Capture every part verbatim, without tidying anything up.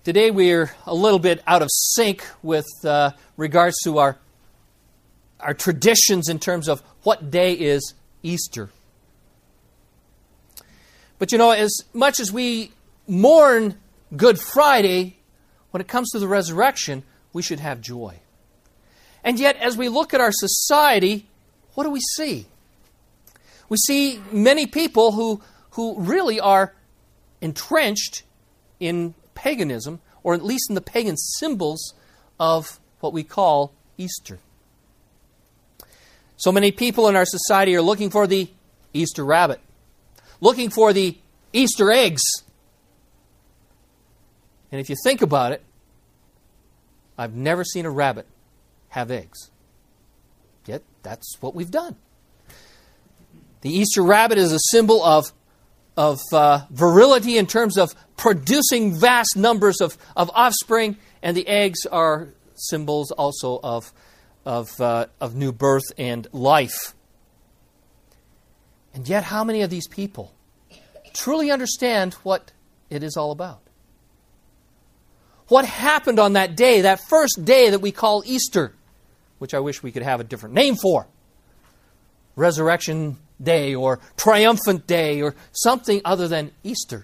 Today we're a little bit out of sync with uh, regards to our, our traditions in terms of what day is Easter. But you know, as much as we mourn Good Friday, when it comes to the resurrection, we should have joy. And yet, as we look at our society, what do we see? We see many people who, who really are entrenched in paganism, or at least in the pagan symbols of what we call Easter. So many people in our society are looking for the Easter rabbit, looking for the Easter eggs. And if you think about it, I've never seen a rabbit have eggs. Yet that's what we've done. The Easter rabbit is a symbol of of uh, virility in terms of producing vast numbers of, of offspring, and the eggs are symbols also of, of, uh, of new birth and life. And yet, how many of these people truly understand what it is all about? What happened on that day, that first day that we call Easter, which I wish we could have a different name for? Resurrection Day or Triumphant Day or something other than Easter.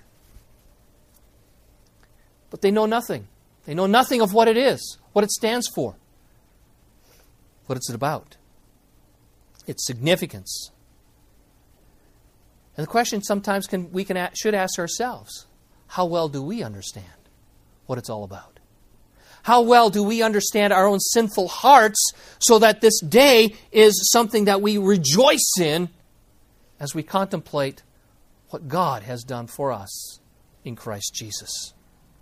But they know nothing. They know nothing of what it is, what it stands for, what it's about, its significance. And the question sometimes can, we can should ask ourselves, how well do we understand what it's all about? How well do we understand our own sinful hearts so that this day is something that we rejoice in as we contemplate what God has done for us in Christ Jesus?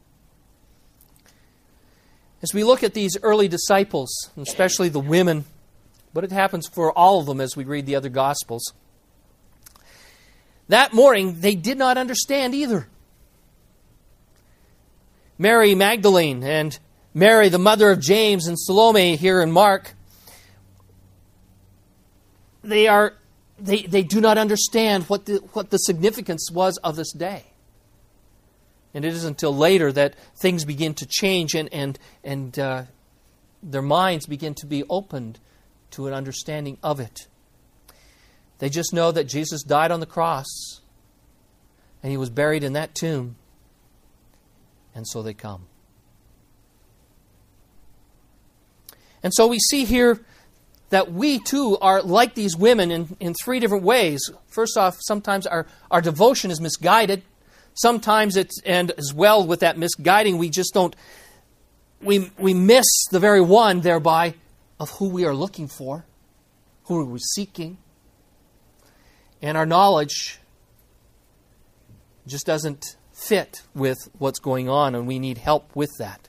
As we look at these early disciples, especially the women, but it happens for all of them as we read the other Gospels, that morning they did not understand either. Mary Magdalene and Mary, the mother of James, and Salome here in Mark, they are They, they do not understand what the, what the significance was of this day. And it isn't until later that things begin to change and, and, and uh, their minds begin to be opened to an understanding of it. They just know that Jesus died on the cross and He was buried in that tomb. And so they come. And so we see here that we too are like these women in, in three different ways. First off, sometimes our, our devotion is misguided. Sometimes it's, and as well with that misguiding, we just don't, we, we miss the very one thereby of who we are looking for, who are we seeking. And our knowledge just doesn't fit with what's going on, and we need help with that.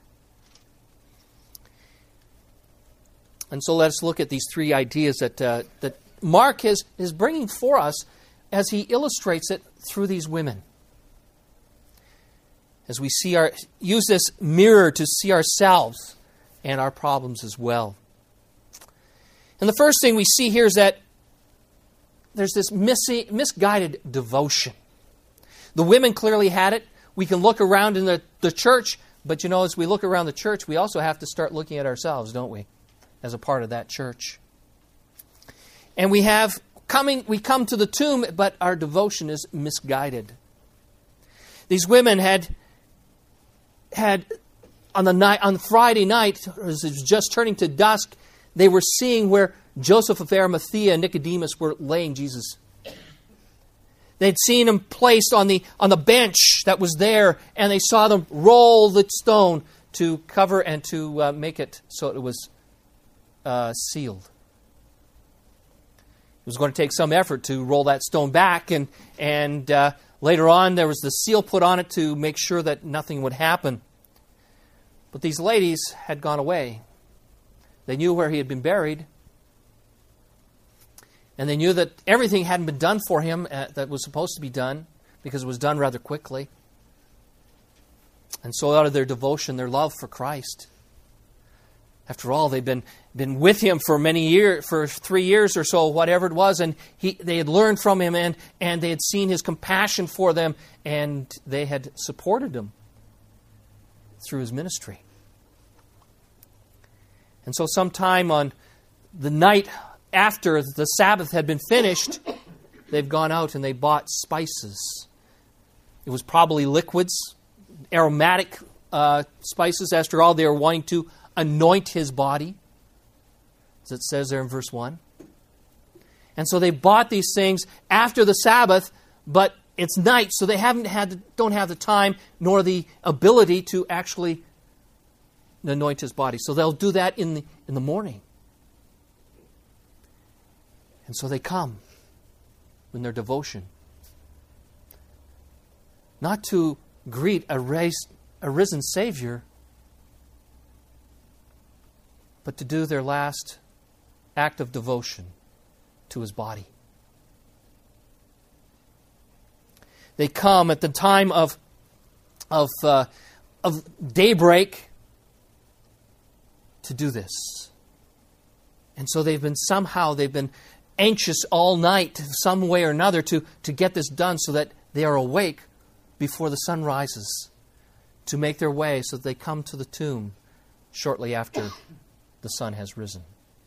And so let us look at these three ideas that uh, that Mark is, is bringing for us as he illustrates it through these women. As we see our use this mirror to see ourselves and our problems as well. And the first thing we see here is that there's this missi- misguided devotion. The women clearly had it. We can look around in the, the church, but you know, as we look around the church, we also have to start looking at ourselves, don't we? As a part of that church. And we have coming, we come to the tomb, but our devotion is misguided. These women had had on the night on Friday night, as it was just turning to dusk, they were seeing where Joseph of Arimathea and Nicodemus were laying Jesus. They'd seen him placed on the on the bench that was there, and they saw them roll the stone to cover and to uh, make it so it was Uh, sealed. It was going to take some effort to roll that stone back, and and uh, later on there was the seal put on it to make sure that nothing would happen. But these ladies had gone away. They knew where he had been buried, and they knew that everything hadn't been done for him uh, that was supposed to be done, because it was done rather quickly. And so out of their devotion, their love for Christ, after all, they'd been been with him for many years, for three years or so, whatever it was, and he they had learned from him, and, and they had seen his compassion for them, and they had supported him through his ministry. And so sometime on the night after the Sabbath had been finished, they've gone out and they bought spices. It was probably liquids, aromatic uh, spices. After all, they were wanting to anoint his body, as it says there in verse one. And so they bought these things after the Sabbath, but it's night, so they haven't had, the, don't have the time nor the ability to actually anoint his body. So they'll do that in the in the morning. And so they come in their devotion, not to greet a, raised, a risen Savior, but to do their last act of devotion to his body. They come at the time of of uh, of daybreak to do this, and so they've been somehow they've been anxious all night, some way or another, to to get this done, so that they are awake before the sun rises, to make their way, so that they come to the tomb shortly after the sun has risen.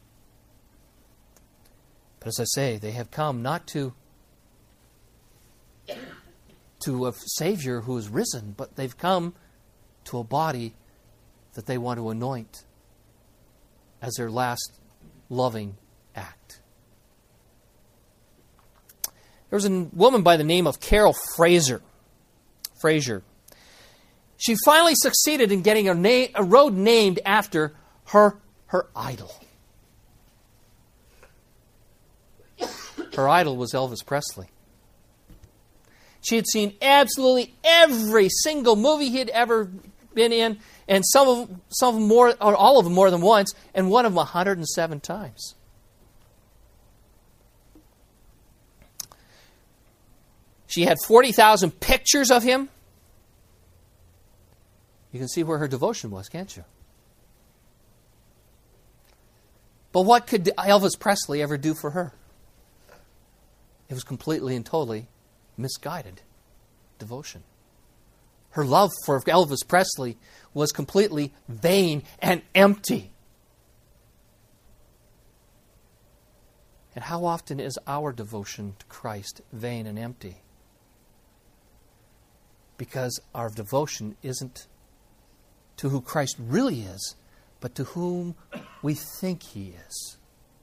But as I say, they have come not to to a Savior who is risen, but they've come to a body that they want to anoint as their last loving act. There was a woman by the name of Carol Fraser. Fraser. She finally succeeded in getting a, na- a road named after her, her idol. Her idol was Elvis Presley. She had seen absolutely every single movie he had ever been in, and some of some of them more, or all of them more than once, and one of them one hundred seven times. She had forty thousand pictures of him. You can see where her devotion was, can't you? But what could Elvis Presley ever do for her? It was completely and totally misguided devotion. Her love for Elvis Presley was completely vain and empty. And how often is our devotion to Christ vain and empty? Because our devotion isn't to who Christ really is, but to whom we think He is.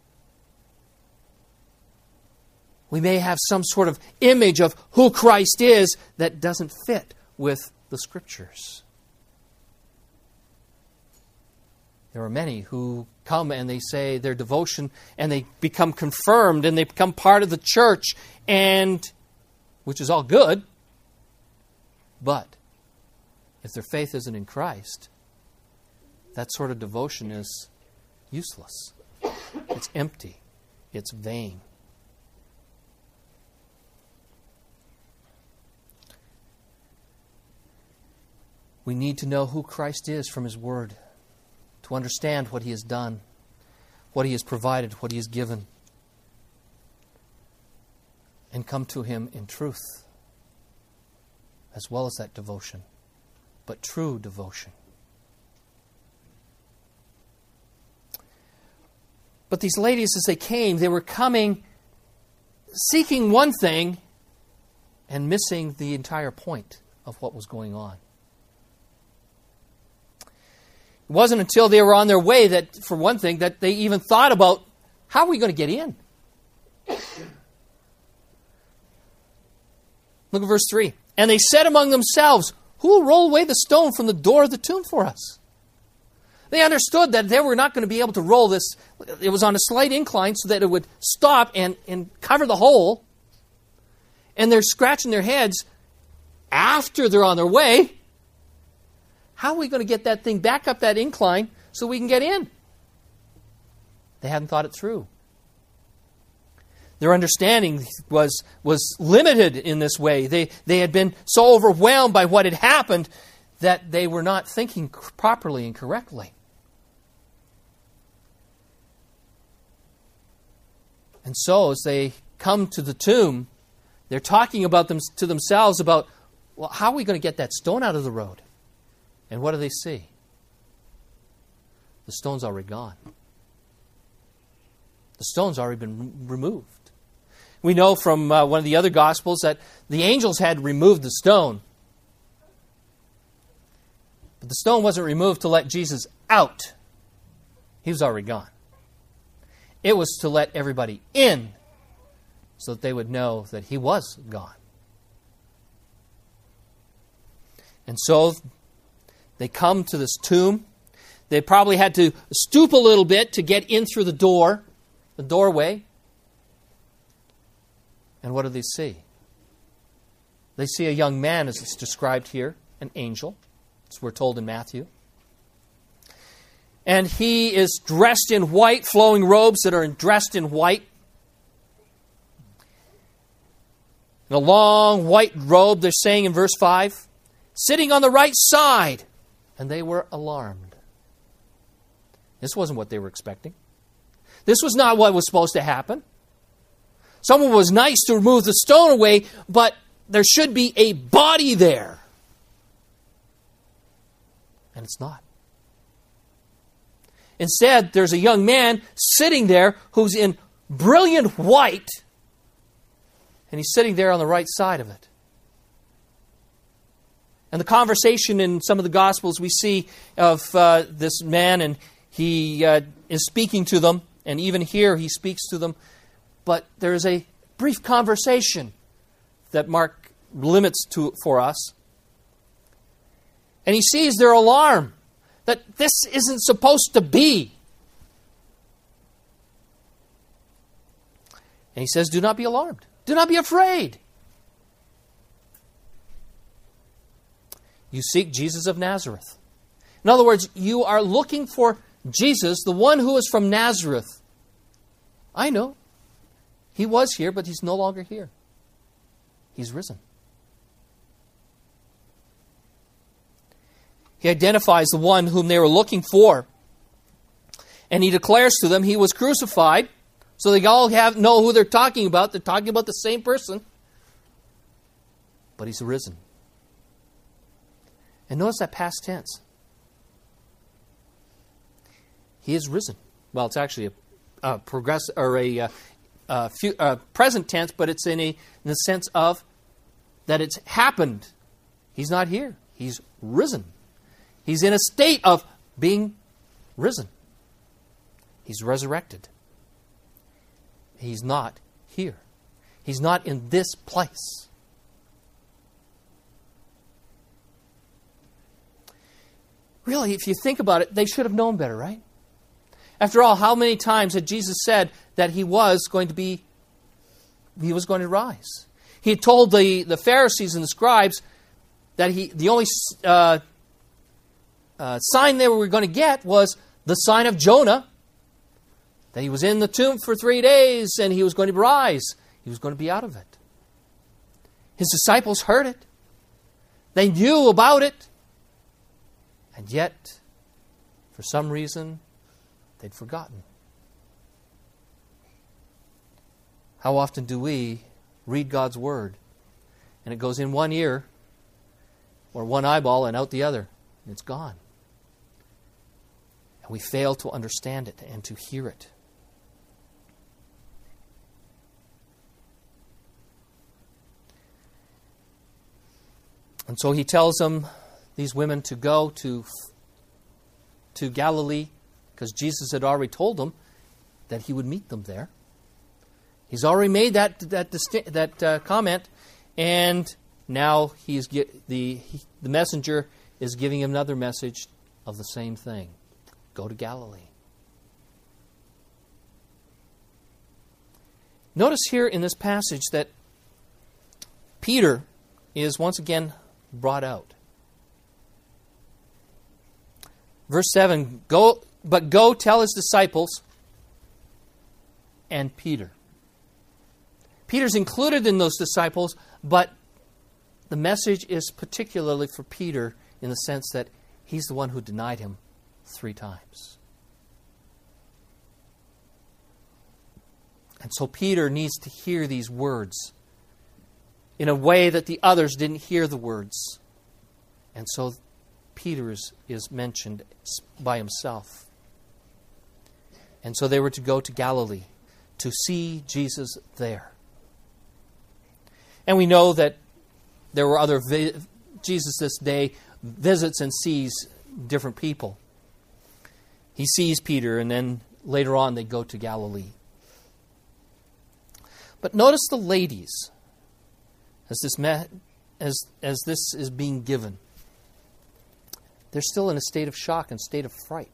We may have some sort of image of who Christ is that doesn't fit with the Scriptures. There are many who come and they say their devotion and they become confirmed and they become part of the church, and which is all good. But if their faith isn't in Christ, that sort of devotion is useless. It's empty. It's vain. We need to know who Christ is from His Word, to understand what He has done, what He has provided, what He has given, and come to Him in truth, as well as that devotion, but true devotion. But these ladies, as they came, they were coming seeking one thing and missing the entire point of what was going on. It wasn't until they were on their way that, for one thing, that they even thought about, how are we going to get in? Look at verse three. And they said among themselves, who will roll away the stone from the door of the tomb for us? They understood that they were not going to be able to roll this. It was on a slight incline so that it would stop and, and cover the hole. And they're scratching their heads after they're on their way. How are we going to get that thing back up that incline so we can get in? They hadn't thought it through. Their understanding was, was limited in this way. They, they had been so overwhelmed by what had happened that they were not thinking properly and correctly. And so as they come to the tomb, they're talking about them to themselves about, well, how are we going to get that stone out of the road? And what do they see? The stone's already gone. The stone's already been removed. We know from uh, one of the other Gospels that the angels had removed the stone. But the stone wasn't removed to let Jesus out. He was already gone. It was to let everybody in so that they would know that he was gone. And so they come to this tomb. They probably had to stoop a little bit to get in through the door, the doorway. And what do they see? They see a young man, as it's described here, an angel, as we're told in Matthew. And he is dressed in white, flowing robes that are dressed in white. In a long white robe, they're saying in verse five, sitting on the right side. And they were alarmed. This wasn't what they were expecting. This was not what was supposed to happen. Someone was nice to remove the stone away, but there should be a body there. And it's not. Instead, there's a young man sitting there who's in brilliant white, and he's sitting there on the right side of it. And the conversation in some of the Gospels we see of uh, this man, and he uh, is speaking to them, and even here he speaks to them. But there is a brief conversation that Mark limits to for us. And he sees their alarm, that this isn't supposed to be. And he says, do not be alarmed. Do not be afraid. You seek Jesus of Nazareth. In other words, you are looking for Jesus, the one who is from Nazareth. I know. He was here, but he's no longer here. He's risen. He identifies the one whom they were looking for. And he declares to them he was crucified. So they all have know who they're talking about. They're talking about the same person. But he's risen. And notice that past tense. He is risen. Well, it's actually a, a progress or a, a, a, few, a present tense, but it's in a in the sense of that it's happened. He's not here. He's risen. He's in a state of being risen. He's resurrected. He's not here. He's not in this place. Really, if you think about it, they should have known better, right? After all, how many times had Jesus said that he was going to be, he was going to rise? He had told the, the Pharisees and the scribes that he the only uh, uh, sign they were going to get was the sign of Jonah, that he was in the tomb for three days and he was going to rise. He was going to be out of it. His disciples heard it. They knew about it. And yet, for some reason, they'd forgotten. How often do we read God's Word and it goes in one ear or one eyeball and out the other, and it's gone. And we fail to understand it and to hear it. And so he tells them, these women, to go to, to Galilee, because Jesus had already told them that he would meet them there. He's already made that that that uh, comment, and now he's get, the he, the messenger is giving him another message of the same thing: go to Galilee. Notice here in this passage that Peter is once again brought out. Verse seven, go, but go tell his disciples and Peter. Peter's included in those disciples, but the message is particularly for Peter in the sense that he's the one who denied him three times. And so Peter needs to hear these words in a way that the others didn't hear the words. And so Peter is, is mentioned by himself. And so they were to go to Galilee to see Jesus there. And we know that there were other, vi- Jesus this day visits and sees different people. He sees Peter, and then later on they go to Galilee. But notice the ladies as this me- as as this is being given. They're still in a state of shock and state of fright.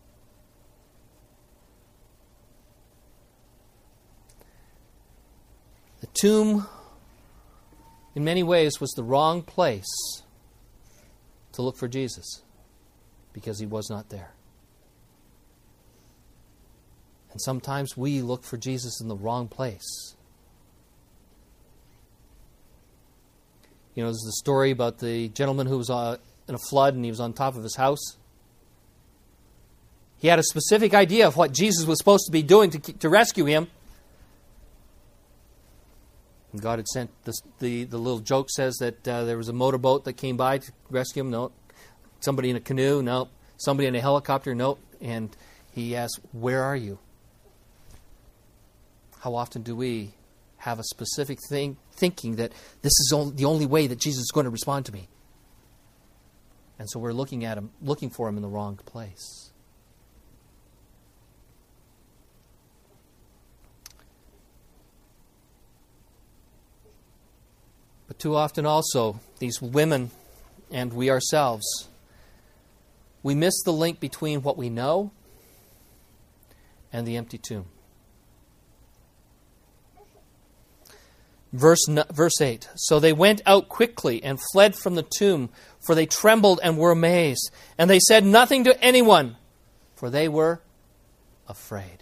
The tomb, in many ways, was the wrong place to look for Jesus because he was not there. And sometimes we look for Jesus in the wrong place. You know, there's the story about the gentleman who was uh, in a flood and he was on top of his house. He had a specific idea of what Jesus was supposed to be doing to, to rescue him. And God had sent this, the, the little joke says that uh, there was a motorboat that came by to rescue him. No. Somebody in a canoe. No. Somebody in a helicopter. No. And he asked, where are you? How often do we have a specific thing, thinking that this is only, the only way that Jesus is going to respond to me? And so we're looking at him, looking for him in the wrong place. But too often also, these women and we ourselves, we miss the link between what we know and the empty tomb. Verse, verse eight, so they went out quickly and fled from the tomb, for they trembled and were amazed. And they said nothing to anyone, for they were afraid.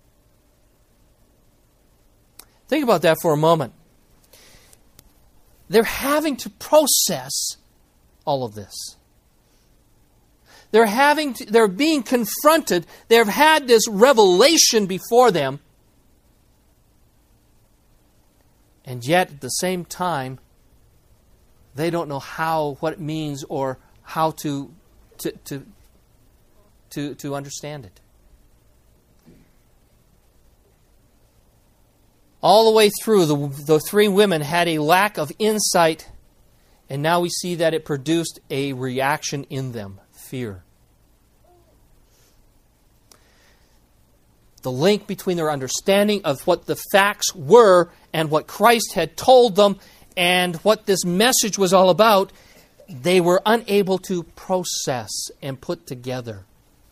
Think about that for a moment. They're having to process all of this. They're having to, they're being confronted. They've had this revelation before them. And yet, at the same time, they don't know how, what it means, or how to to to to, to understand it. All the way through, the, the three women had a lack of insight, and now we see that it produced a reaction in them, fear. The link between their understanding of what the facts were and what Christ had told them and what this message was all about, they were unable to process and put together.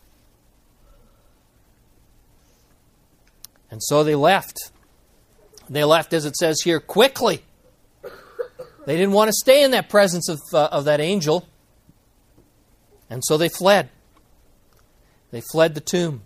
And so they left. They left, as it says here, quickly. They didn't want to stay in that presence of, uh, of that angel. And so they fled. They fled the tomb.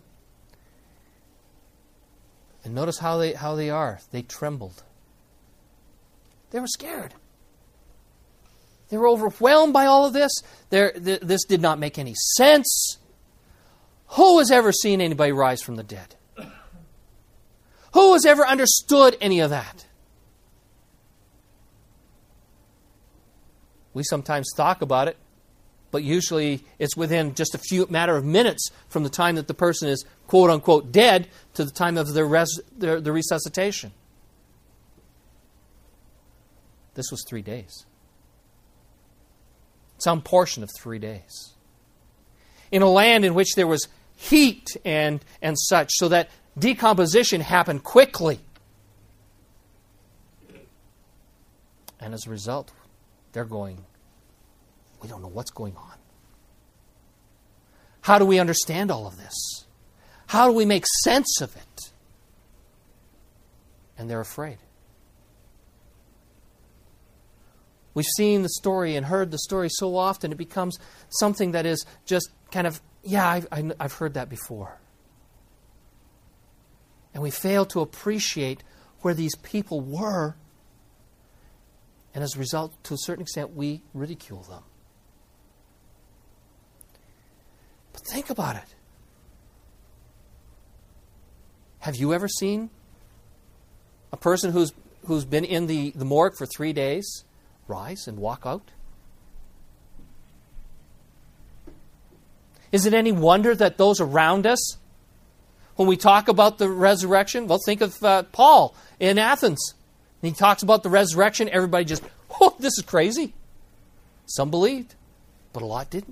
And notice how they how they are. They trembled. They were scared. They were overwhelmed by all of this. Th- this did not make any sense. Who has ever seen anybody rise from the dead? Who has ever understood any of that? We sometimes talk about it, but usually it's within just a few matter of minutes from the time that the person is quote unquote dead to the time of their, res, their, their resuscitation. This was three days. Some portion of three days. In a land in which there was heat and, and such, so that decomposition happened quickly. And as a result, they're going, we don't know what's going on. How do we understand all of this? How do we make sense of it? And they're afraid. We've seen the story and heard the story so often, it becomes something that is just kind of, yeah, I've, I've heard that before. And we fail to appreciate where these people were. And as a result, to a certain extent, we ridicule them. But think about it. Have you ever seen a person who's who's been in the, the morgue for three days rise and walk out? Is it any wonder that those around us, when we talk about the resurrection, well, think of uh, Paul in Athens. He talks about the resurrection, everybody just, oh, this is crazy. Some believed, but a lot didn't.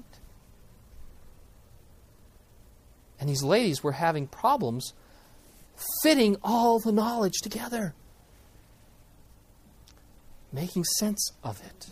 And these ladies were having problems fitting all the knowledge together, making sense of it.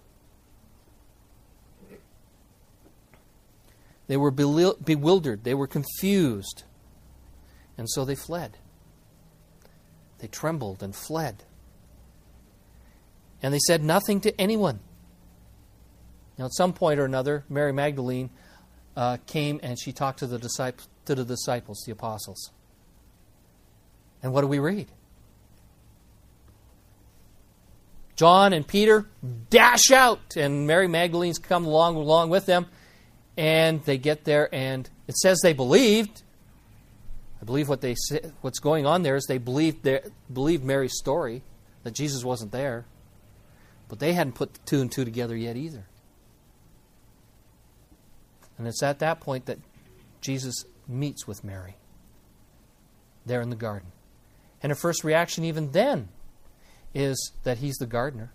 They were bewildered. They were confused. And so they fled. They trembled and fled. And they said nothing to anyone. Now, at some point or another, Mary Magdalene uh, came and she talked to the disciples, to the disciples, the apostles. And what do we read? John and Peter dash out, and Mary Magdalene's come along along with them, and they get there, and it says they believed. I believe what they say, what's going on there is they believed their, believed Mary's story, that Jesus wasn't there, but they hadn't put the two and two together yet either. And it's at that point that Jesus meets with Mary there in the garden. And her first reaction even then is that he's the gardener.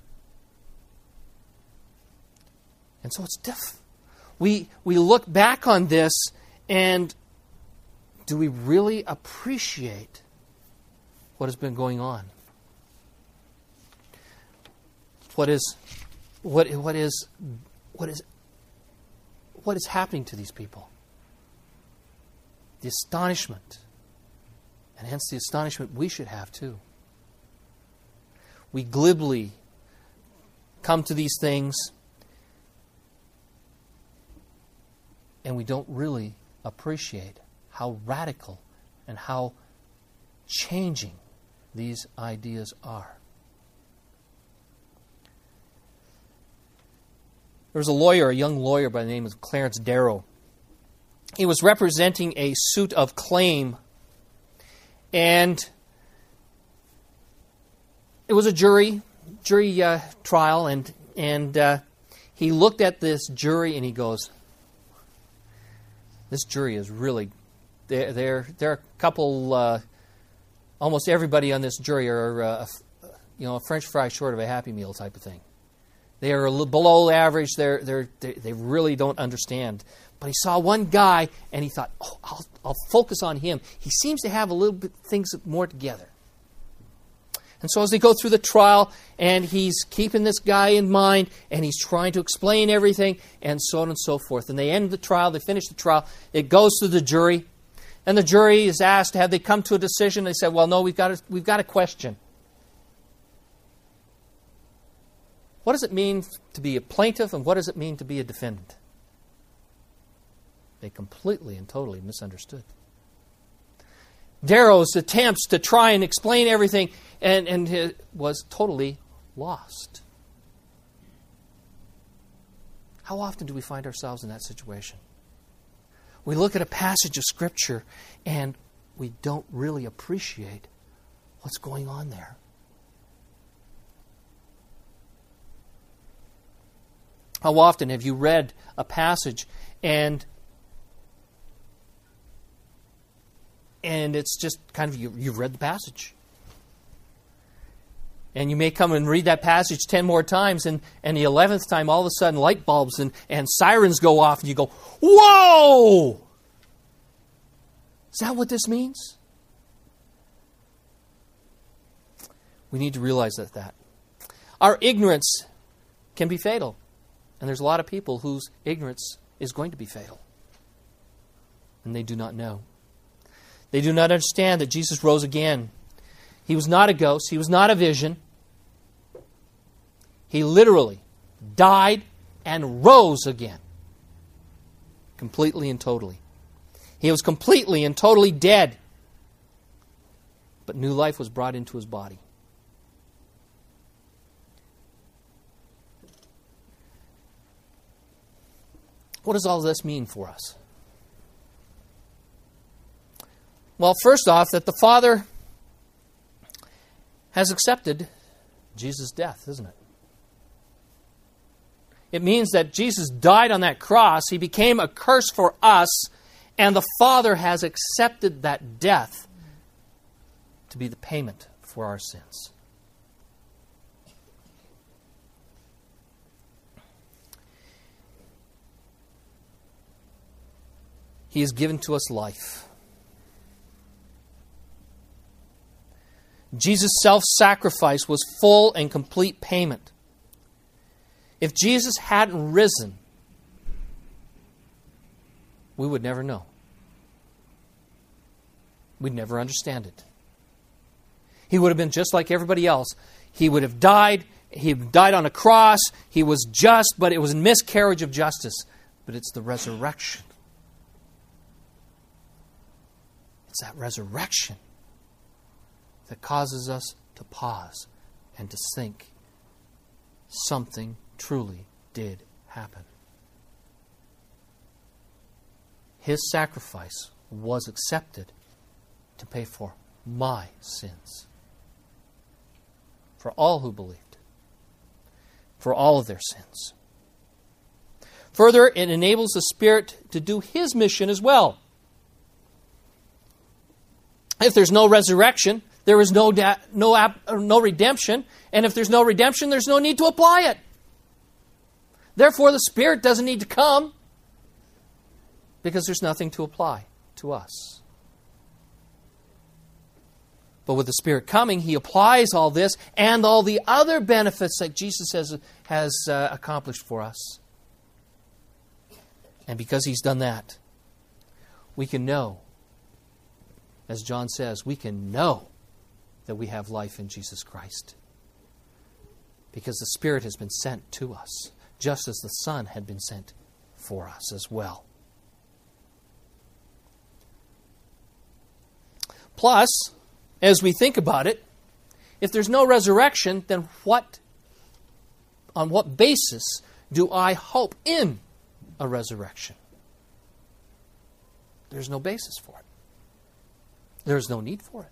And so it's diff. We, we look back on this, and do we really appreciate what has been going on? What is, what, what is, what is, what is happening to these people? The astonishment, and hence the astonishment we should have too. We glibly come to these things, and we don't really appreciate how radical and how changing these ideas are. There was a lawyer, a young lawyer by the name of Clarence Darrow. He was representing a suit of claim, and it was a jury jury uh, trial, and and uh, he looked at this jury and he goes, "This jury is really they're they're, they're a couple. Uh, almost everybody on this jury are uh, you know a French fry short of a Happy Meal type of thing. They are a little below average. They're they're they, they really don't understand." But he saw one guy, and he thought, "Oh, I'll I'll focus on him. He seems to have a little bit things more together." And so as they go through the trial, and he's keeping this guy in mind, and he's trying to explain everything, and so on and so forth. And they end the trial, they finish the trial, it goes to the jury, and the jury is asked, have they come to a decision? They said, well, no, we've got a, we've got a question. What does it mean to be a plaintiff, and what does it mean to be a defendant? They completely and totally misunderstood. Darrow's attempts to try and explain everything and, and was totally lost. How often do we find ourselves in that situation? We look at a passage of Scripture and we don't really appreciate what's going on there. How often have you read a passage and And it's just kind of, you, you've read the passage. And you may come and read that passage ten more times, and, and the eleventh time, all of a sudden, light bulbs and, and sirens go off, and you go, whoa! Is that what this means? We need to realize that, that. Our ignorance can be fatal. And there's a lot of people whose ignorance is going to be fatal. And they do not know. They do not understand that Jesus rose again. He was not a ghost. He was not a vision. He literally died and rose again. Completely and totally. He was completely and totally dead. But new life was brought into his body. What does all this mean for us? Well, first off, that the Father has accepted Jesus' death, isn't it? It means that Jesus died on that cross. He became a curse for us, and the Father has accepted that death to be the payment for our sins. He has given to us life. Jesus' self-sacrifice was full and complete payment. If Jesus hadn't risen, we would never know. We'd never understand it. He would have been just like everybody else. He would have died. He died on a cross. He was just, but it was a miscarriage of justice. But it's the resurrection. It's that resurrection that causes us to pause and to think something truly did happen. His sacrifice was accepted to pay for my sins. For all who believed. For all of their sins. Further, it enables the Spirit to do His mission as well. If there's no resurrection, there is no da- no ap- no redemption, and if there's no redemption, there's no need to apply it. Therefore, the Spirit doesn't need to come because there's nothing to apply to us. But with the Spirit coming, He applies all this and all the other benefits that Jesus has, has uh, accomplished for us. And because He's done that, we can know, as John says, we can know that we have life in Jesus Christ. Because the Spirit has been sent to us, just as the Son had been sent for us as well. Plus, as we think about it, if there's no resurrection, then what, on what basis do I hope in a resurrection? There's no basis for it. There's no need for it.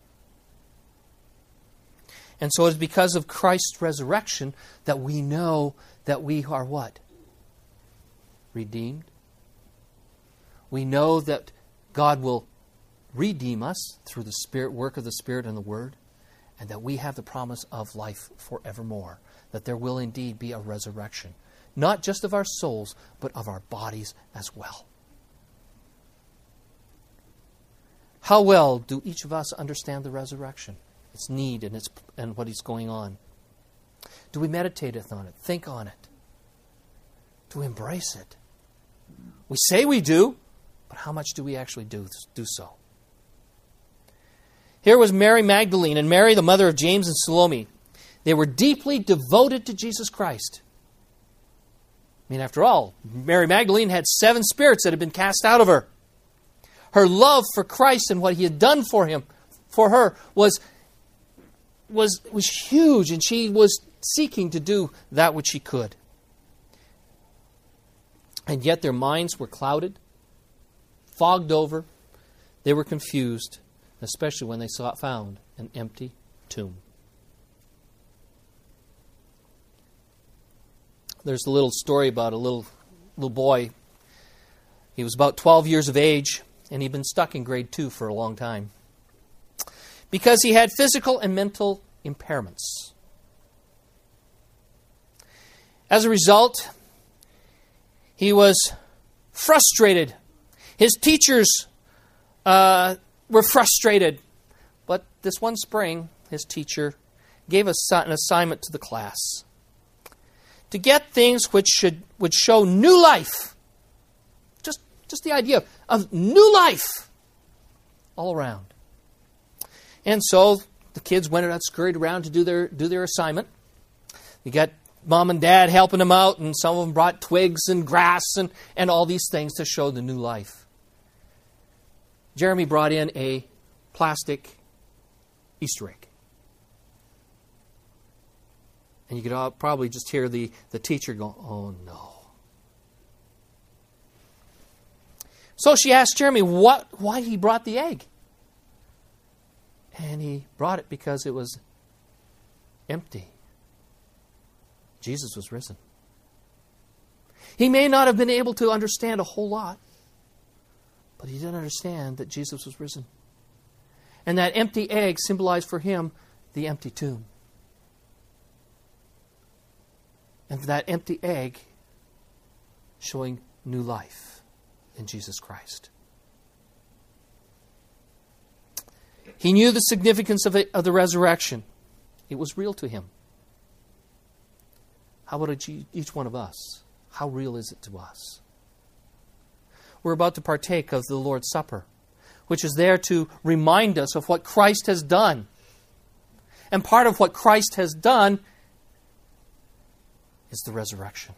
And so it's because of Christ's resurrection that we know that we are what? Redeemed. We know that God will redeem us through the Spirit, work of the Spirit and the Word, and that we have the promise of life forevermore, that there will indeed be a resurrection, not just of our souls, but of our bodies as well. How well do each of us understand the resurrection, its need and its and what is going on? Do we meditate on it, think on it? Do we embrace it? We say we do, but how much do we actually do, do so? Here was Mary Magdalene and Mary, the mother of James and Salome. They were deeply devoted to Jesus Christ. I mean, after all, Mary Magdalene had seven spirits that had been cast out of her. Her love for Christ and what He had done for him, for her, was, was, was huge, and she was seeking to do that which she could. And yet their minds were clouded, fogged over. They were confused, especially when they saw found an empty tomb. There's a little story about a little little boy. He was about twelve years of age, and he'd been stuck in grade two for a long time because he had physical and mental impairments. As a result, he was frustrated. His teachers uh, were frustrated. But this one spring, his teacher gave us an assignment to the class to get things which should would show new life. Just, just the idea of, of new life all around. And so the kids went out, scurried around to do their do their assignment. You got mom and dad helping them out, and some of them brought twigs and grass and, and all these things to show the new life. Jeremy brought in a plastic Easter egg. And you could all probably just hear the, the teacher go, "Oh no." So she asked Jeremy what why he brought the egg. And he brought it because it was empty. Jesus was risen. He may not have been able to understand a whole lot, but he did understand that Jesus was risen. And that empty egg symbolized for him the empty tomb. And that empty egg showing new life in Jesus Christ. He knew the significance of, it, of the resurrection. It was real to him. How about each one of us? How real is it to us? We're about to partake of the Lord's Supper, which is there to remind us of what Christ has done. And part of what Christ has done is the resurrection.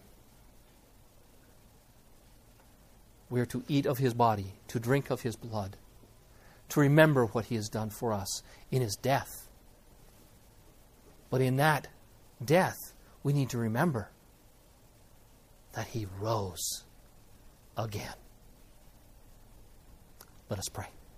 We are to eat of His body, to drink of His blood, to remember what He has done for us in His death. But in that death, we need to remember that He rose again. Let us pray.